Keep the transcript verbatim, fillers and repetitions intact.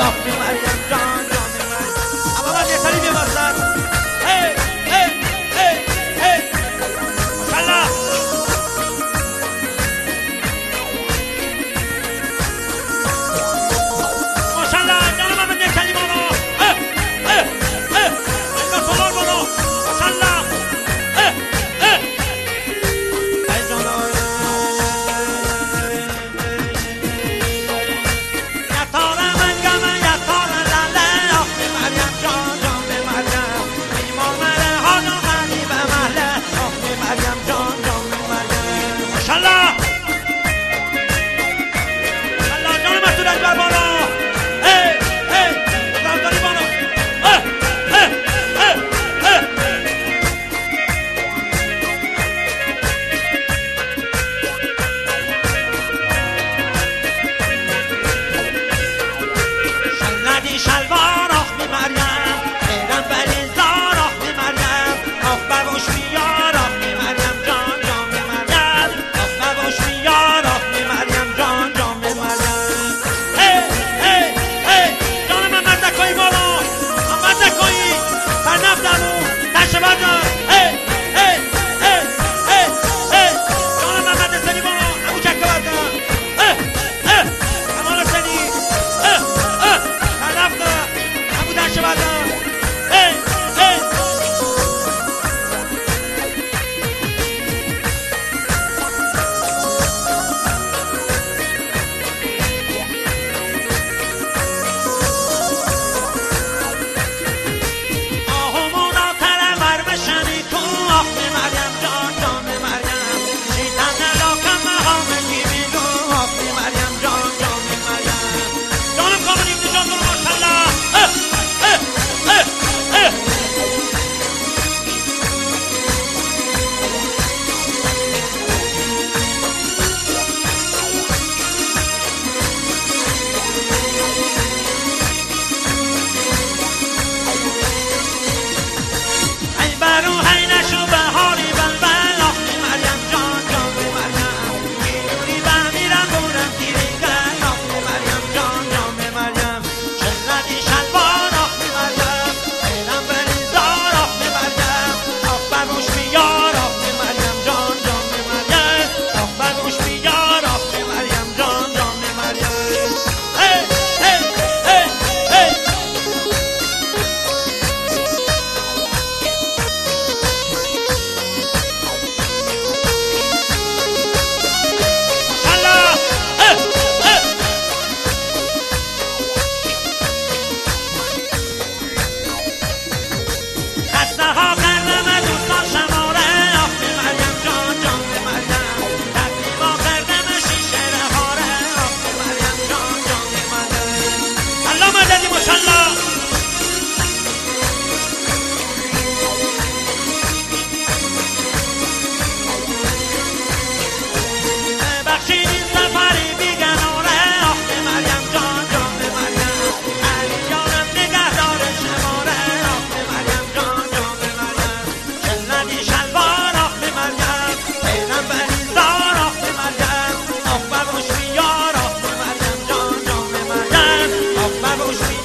آخ مریم جان جان مریم. اما من یه سری بیمازن هی هی هی هی ماشالله ماشالله جان من یک سری بانو اه اه اه اینجا سوار بانو ماشالله اه اه ای جان شلوار آخ می مریم میرم بریزار آخ می مریم آخ ببوش بیار آخ می مریم جان جان می مریم آخ ببوش بیار آخ می مریم جان جان می مریم هی هی هی جان من مزدکایی بالا من مزدکایی سرنف درمو تشه بردار هی هی هی هی هی جان من مزدسنی بالا امو چکه بردار هی هی امال سنی هی هی شبادم هی هی آهمون آتره ور بشنی تو آخ می مریم جان جان می مریم شیطن نلاکم مهامه گیبیدو آخ می مریم جان جان می مریم جانم کامل این جان برو ماشالله I was